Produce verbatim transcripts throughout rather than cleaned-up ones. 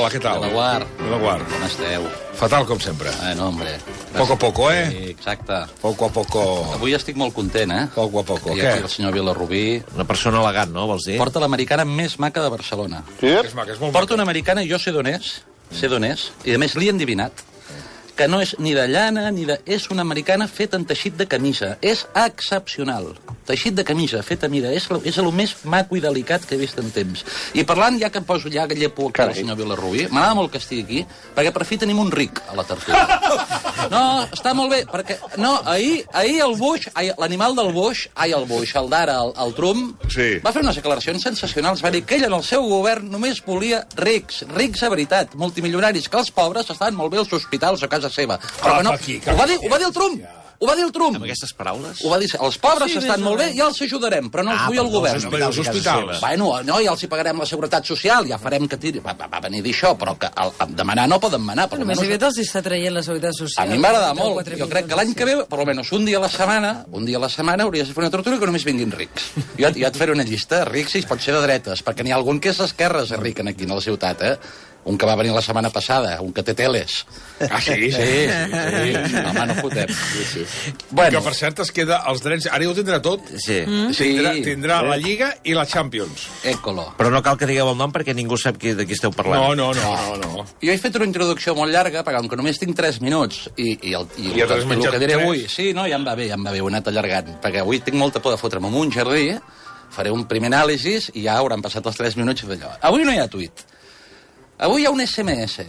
Hola, què tal? Belaguard. Belaguard. Com esteu? Fatal, com sempre. Bueno, hombre. Gràcies. Poco a poco, eh? Sí, exacte. Poco a poco. Avui estic molt content, eh? Poco a poco. Hi Què? ha aquí el senyor Vilarrubí. Una persona elegant, no, vols dir? Porta l'americana més maca de Barcelona. És maca, és molt Porta maca. una americana, jo sé d'on és, sé d'on és, i a més l'he endivinat, que no és ni de llana, ni de... És una americana feta en teixit de camisa. És excepcional. Teixit de camisa, feta, mira, és, és el més maco i delicat que he vist en temps. I parlant, ja que em poso ja llepo aquí al senyor Vilarrubí, m'agrada molt que estigui aquí, perquè per fi tenim un ric a la tertúlia. No, està molt bé, perquè... No, ahir, ahir el Bush, l'animal del Bush, ai, el Bush, el d'ara, el, el Trump, Sí. va fer unes declaracions sensacionals. Va dir que ell en el seu govern només volia rics, rics a veritat, multimilionaris, que els pobres estaven molt bé als hospitals o a casa seva. Però que no, Cap aquí, ho, cap va dir, aquí. ho va dir el Trump, ho va dir el Trump. Amb aquestes paraules? Ho va dir, els pobres Sí, estan més molt o bé, menys. ja els ajudarem, però no els Ah, vull al però no govern. els Però els hospitals. Bueno, no, ja els hi pagarem la seguretat social, ja farem que tiri... Va, va, va venir a dir això, però que el, el demanar no poden manar. Per Només almenys... aviat els està traient la seguretat social. A mi m'agrada Treu molt. quatre Jo crec que l'any que ve, per almenys un dia a la setmana, un dia a la setmana hauries de fer una tortura que només vinguin rics. Jo, jo et faré una llista, rics i pot ser de dretes, perquè n'hi ha algun que és esquerres, és ric aquí a la ciutat, eh? Un que va venir la setmana passada, un que té teles. Ah, sí? Sí, sí, sí. Home, no fotem. Sí, sí. Que, Bueno, per cert, es queda els drets... Ara ja ho tindrà tot. Sí. Mm. sí, Tindrà, tindrà la Lliga i la Champions. écolo. Però no cal que digueu el nom perquè ningú sap qui, de qui esteu parlant. No, no, no, no, no. Jo he fet una introducció molt llarga, perquè com que només tinc tres minuts, i, i, el, i, I ja t'has el, el menjat que diré tres. avui... Sí, no, ja em va bé, ja em va bé, ho he anat allargant, perquè avui tinc molta por de fotre'm en un jardí, faré un primer anàlisi i ja hauran passat els tres minuts d'allò. Avui no hi ha tuit. Avui hi ha un S M S.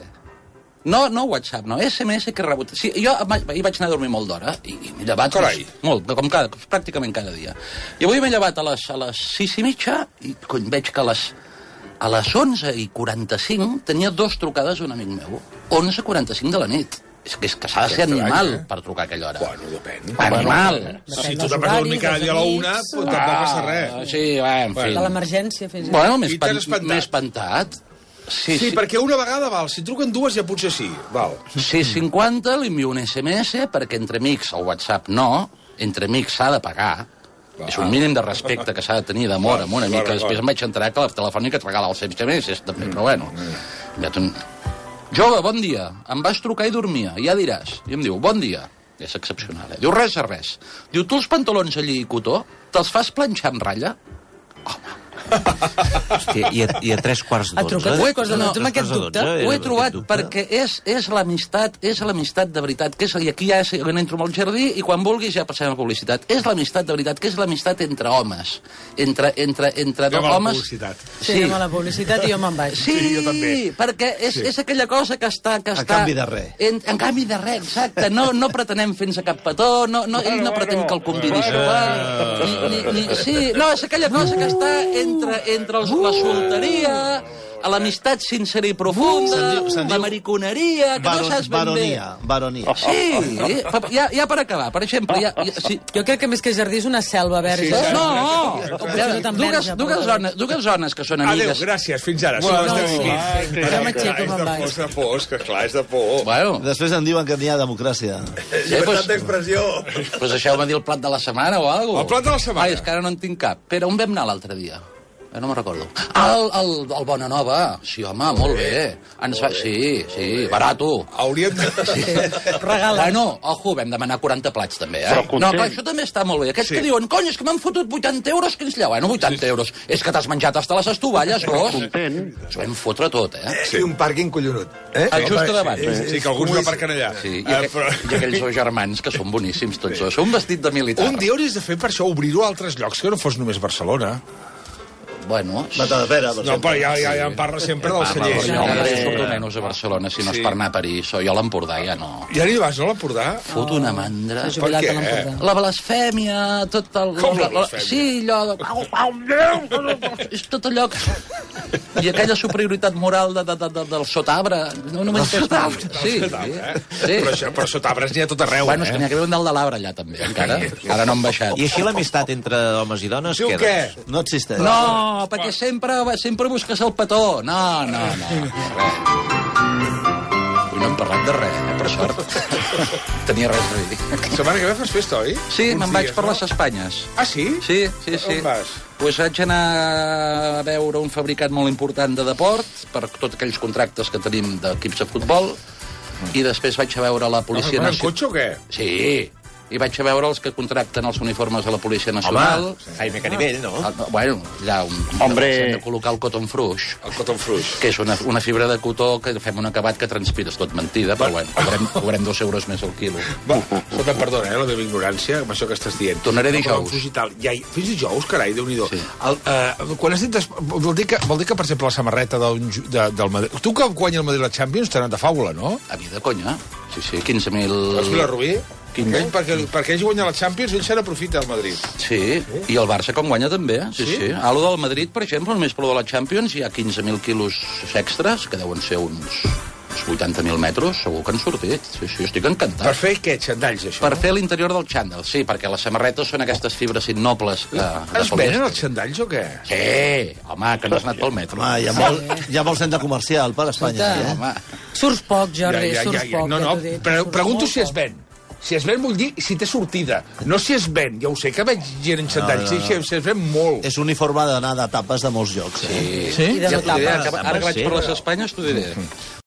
No, no WhatsApp, no, S M S que he rebut. Sí, jo hi vaig anar a dormir molt d'hora i, i m'he llevat... Carai. Molt, com cada, pràcticament cada dia. I avui m'he llevat a les, a les sis i mitja i cony, veig que a les, a les onze i quaranta-cinc tenia dos trucades d'un amic meu. onze i quaranta-cinc de la nit. És que, és que s'ha de ser animal eh? per trucar a aquella hora. Bueno, depèn. Animal. Si tu te'n vas a dormir cada dia a la una, pues tampoc passa res. Ah, sí, va, en fi. De l'emergència, fins i tot. Bueno, m'he I t'has espan- espantat. m'he espantat. Sí, Sí, perquè una vegada val. Si truquen dues ja potser sí. Val. sis cinquanta li envio un S M S perquè entre amics el WhatsApp no, entre amics s'ha de pagar. Va. És un mínim de respecte que s'ha de tenir d'amor Clar, amb una clar, mica. clar. Després em vaig enterar que la telefònica et regala els S M S també, però bueno. Ja ten... Jove, bon dia. Em vas trucar i dormia, ja diràs. I em diu, bon dia. És excepcional, eh? Diu, res a res. Diu, tu els pantalons allí i cotó, te'ls fas planxar amb ratlla? Hòstia, i, a, I a tres quarts Ha d'onze? trucat Ho he- tres quarts de no, dotze amb tres aquest quarts de dubte? dotze, Ho he amb trobat aquest dubte. perquè és, és l'amistat, és l'amistat de veritat, que és, i aquí ja és, entro al jardí i quan vulguis ja passem a publicitat. És l'amistat de veritat, que és l'amistat entre homes. Entre, entre, entre dos Anem a la homes... publicitat. Sí, anem a la publicitat i jo me'n vaig. Sí, Sí, jo també. perquè és, Sí. és aquella cosa que està... Que A està canvi de res. En, en canvi de res, exacte. No, no pretenem fins a cap petó, no, no, ell no pretén que el convidi a sopar, ni, ni, ni, sí, no, és aquella cosa que està entre, entre els, la solteria, a l'amistat sincera i profunda, Se'n diu- se'n la diu mariconeria, que no Baron, saps ben bé. baronia, baronia. Sí, pa- ja, ja per acabar, per exemple, ja, ja, sí, Jo crec que més que jardí és una selva verge. Sí, sí. no, O potser no tan dues, verge, dues, però- zones, dues zones que són Adéu, amigues. gràcies, fins ara. Bueno, Som no, estem sí. aquí. Jo m'aixeco, És me'n de vaig. por, és de por, és que clar, és de por. Bueno, Després em diuen que n'hi ha democràcia. eh, pues, d'expressió. pues deixeu-me dir el plat de la setmana o alguna cosa. El plat de la setmana. Ai, és que ara no en tinc cap. Però on vam anar l'altre dia? Eh, no me'n recordo. Ah, el, el, el Bona Nova. Sí, home, molt bé. Ens va... Sí, sí, barato. Hauríem de... Sí. Regala. Bueno, ojo, vam demanar quaranta plats, també, eh? No, clar, això també està molt bé. Aquests Sí. que diuen, cony, és que m'han fotut vuitanta euros, que ens lleu. Bueno, vuitanta euros. És que t'has menjat hasta les estovalles, gos. Ens ho vam fotre tot, eh? Sí. I un pàrquing collonut. Eh? Ah, just a davant. Sí, que alguns no aparquen allà. Sí, i, Eh, aqu però- i aquells dos germans, que són boníssims tots dos. Un vestit de militar. Un dia hauries de fer per això, obrir-ho a altres llocs, que no fos només Barcelona. Bueno, Matadepera, per No, però exemple. ja, ja, ja en parla sempre del però celler. jo cada dia surto menys a Barcelona, si no és per anar a París, o jo a l'Empordà ja no. Ja n'hi vas, no, a l'Empordà? Fot una mandra. S'ha jubilat Per a què? l'Empordà. La blasfèmia, tot el... Com la blasfèmia? Sí, allò... De... És tot allò... Que... I aquella superioritat moral de, de, de, de, del sotabre. No, no m'entens. Sí, sí. sí. Però, això, però sotarbres n'hi ha tot arreu, Bueno, és que n'hi eh? ha que haver un dalt de l'arbre allà, també, encara. Ara no han baixat. I així l'amistat entre homes i dones, Diu què? què? doncs? No existeix. No, perquè sempre, sempre busques el petó. No, no, no. Ui, no em parlat de res, eh, per sort. Tenia res a dir. Setmana que ve fas festa, oi? Sí, Uns me'n vaig dies, per no? les Espanyes. Ah, sí? Sí, sí, sí. On vas? Pues vaig anar a veure un fabricant molt important de deport per tots aquells contractes que tenim d'equips de futbol i després vaig a veure la Policia Nacional. Nacional. Cotxe o què? Sí, i vaig a veure els que contracten els uniformes de la Policia Nacional. Home, Jaime Canivell, no? Ah, bueno, allà un, Hombre. s'han de col·locar el cotton fruix, El cotton fruix. que és una, una fibra de cotó que fem un acabat que transpires, tot mentida, però bueno, cobrem, cobrem dos euros més al quilo. Va, escolta, perdona, eh, la meva ignorància, amb això que estàs dient. Tornaré El dijous. cotton fruix i tal. Ja, hi- fins dijous, carai, Déu-n'hi-do. Sí. El, uh, quan has dit... Des... Vol, dir que, vol dir que, per exemple, la samarreta del, de, del Madrid... Tu que guanya el Madrid la Champions t'ha anat de faula, no? A mi de conya. Sí, sí, quinze mil... Vols dir la Rubí? quinze. Ell, perquè, perquè ell guanya la Champions, ell se n'aprofita al Madrid. Sí, i el Barça com guanya també, sí, Sí? sí. A lo del Madrid, per exemple, només per lo de la Champions hi ha quinze mil quilos extras, que deuen ser uns, uns vuitanta mil metres, segur que han sortit. Sí, sí, estic encantat. Per fer què, xandalls, això? Per fer l'interior del xandall, sí, perquè les samarretes són aquestes fibres innobles que... de Es venen polièster. els xandalls o què? Sí, home, que no has anat pel metro. Home, hi ha molt, hi ha molt centre comercial per Espanya. Escolta. Eh? Home, Surts poc, Jordi, surts poc. No, ja no, t'ho dic, però surts pregunto molt si es poc. ven. Si es ven vull dir si té sortida. No si es ven. Ja ho sé que veig gent en xandalls. No, no, no. Sí, si es ven molt. És uniforme d'anar d'etapes de molts llocs. Eh? Sí? I de ja no t'ho diré, tapes. ara que vaig per les Espanyes t'ho diré.